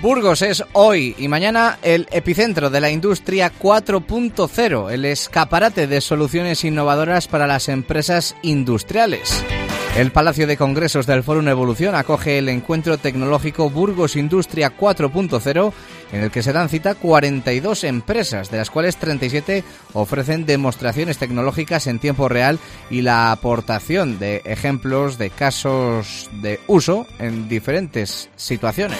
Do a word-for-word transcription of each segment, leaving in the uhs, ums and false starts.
Burgos es hoy y mañana el epicentro de la industria cuatro punto cero, el escaparate de soluciones innovadoras para las empresas industriales. El Palacio de Congresos del Fórum Evolución acoge el encuentro tecnológico Burgos Industria cuatro punto cero, en el que se dan cita cuarenta y dos empresas, de las cuales treinta y siete ofrecen demostraciones tecnológicas en tiempo real y la aportación de ejemplos de casos de uso en diferentes situaciones.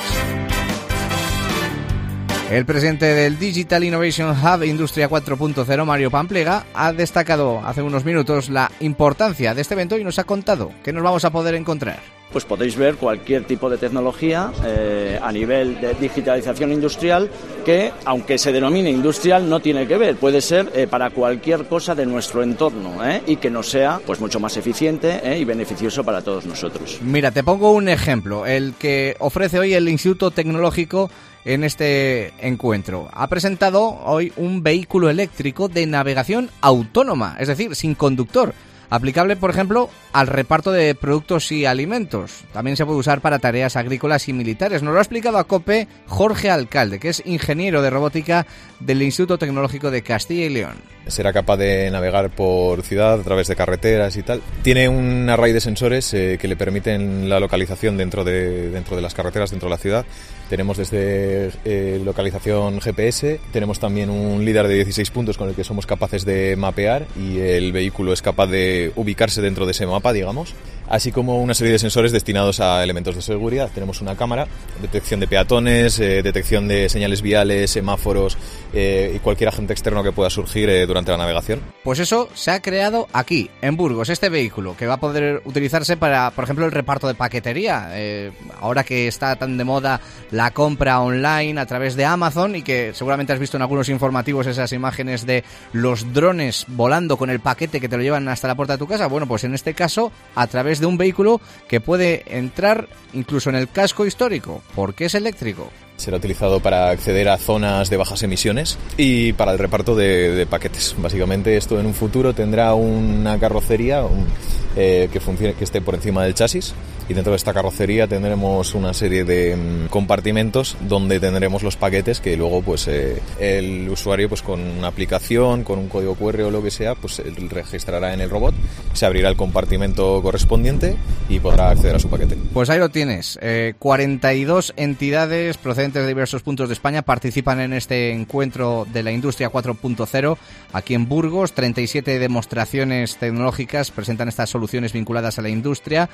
El presidente del Digital Innovation Hub Industria cuatro punto cero, Mario Pampliega, ha destacado hace unos minutos la importancia de este evento y nos ha contado qué nos vamos a poder encontrar. Pues podéis ver cualquier tipo de tecnología eh, a nivel de digitalización industrial que, aunque se denomine industrial, no tiene que ver. Puede ser eh, para cualquier cosa de nuestro entorno eh, y que nos sea pues mucho más eficiente eh, y beneficioso para todos nosotros. Mira, te pongo un ejemplo, el que ofrece hoy el Instituto Tecnológico en este encuentro. Ha presentado hoy un vehículo eléctrico de navegación autónoma, es decir, sin conductor, aplicable, por ejemplo, al reparto de productos y alimentos. También se puede usar para tareas agrícolas y militares. Nos lo ha explicado a COPE Jorge Alcalde, que es ingeniero de robótica del Instituto Tecnológico de Castilla y León. Será capaz de navegar por ciudad a través de carreteras y tal. Tiene un array de sensores eh, que le permiten la localización dentro de, dentro de las carreteras, dentro de la ciudad. Tenemos desde eh, localización G P S, tenemos también un LiDAR de dieciséis puntos con el que somos capaces de mapear y el vehículo es capaz de ubicarse dentro de ese mapa, digamos, así como una serie de sensores destinados a elementos de seguridad. Tenemos una cámara, detección de peatones, eh, detección de señales viales, semáforos eh, y cualquier agente externo que pueda surgir eh, durante la navegación. Pues eso se ha creado aquí, en Burgos, este vehículo que va a poder utilizarse para, por ejemplo, el reparto de paquetería. Eh, ahora que está tan de moda la compra online a través de Amazon y que seguramente has visto en algunos informativos esas imágenes de los drones volando con el paquete que te lo llevan hasta la puerta de tu casa. Bueno, pues en este caso, a través de un vehículo que puede entrar incluso en el casco histórico, porque es eléctrico. Será utilizado para acceder a zonas de bajas emisiones y para el reparto de, de paquetes. Básicamente esto en un futuro tendrá una carrocería un, eh, que funcione, que esté por encima del chasis, y dentro de esta carrocería tendremos una serie de um, compartimentos donde tendremos los paquetes que luego pues eh, el usuario pues con una aplicación, con un código cu erre o lo que sea, pues él registrará en el robot, se abrirá el compartimento correspondiente y podrá acceder a su paquete. Pues ahí lo tienes, eh, cuarenta y dos entidades procedentes de diversos puntos de España participan en este encuentro de la Industria cuatro punto cero aquí en Burgos. Treinta y siete demostraciones tecnológicas presentan estas soluciones vinculadas a la industria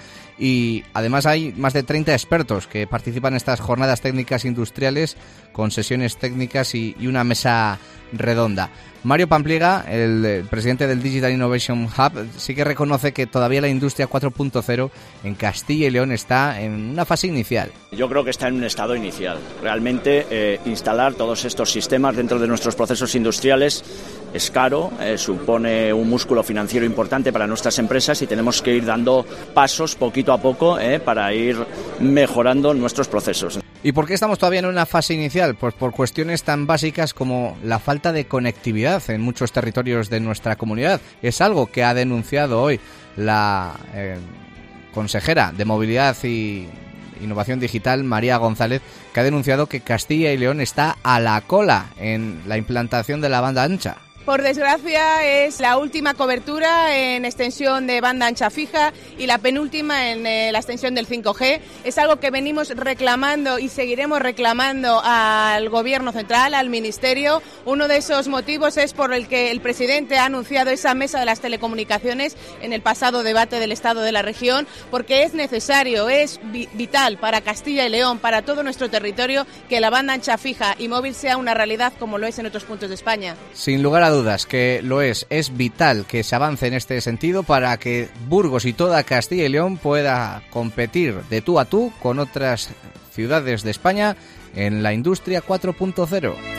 y además hay más de treinta expertos que participan en estas jornadas técnicas industriales con sesiones técnicas y, y una mesa redonda. Mario Pampliega, el, el presidente del Digital Innovation Hub, sí que reconoce que todavía la industria cuatro punto cero en Castilla y León está en una fase inicial. Yo creo que está en un estado inicial. Realmente eh, instalar todos estos sistemas dentro de nuestros procesos industriales es caro, eh, supone un músculo financiero importante para nuestras empresas y tenemos que ir dando pasos poquito a poco eh, para ir mejorando nuestros procesos. ¿Y por qué estamos todavía en una fase inicial? Pues por cuestiones tan básicas como la falta de conectividad en muchos territorios de nuestra comunidad. Es algo que ha denunciado hoy la eh, consejera de Movilidad y Innovación Digital, María González, que ha denunciado que Castilla y León está a la cola en la implantación de la banda ancha. Por desgracia es la última cobertura en extensión de banda ancha fija y la penúltima en eh, la extensión del cinco G. Es algo que venimos reclamando y seguiremos reclamando al Gobierno central, al Ministerio. Uno de esos motivos es por el que el presidente ha anunciado esa mesa de las telecomunicaciones en el pasado debate del Estado de la región, porque es necesario, es vi- vital para Castilla y León, para todo nuestro territorio, que la banda ancha fija y móvil sea una realidad como lo es en otros puntos de España. Sin lugar a dudas que lo es, es vital que se avance en este sentido para que Burgos y toda Castilla y León pueda competir de tú a tú con otras ciudades de España en la industria cuatro punto cero.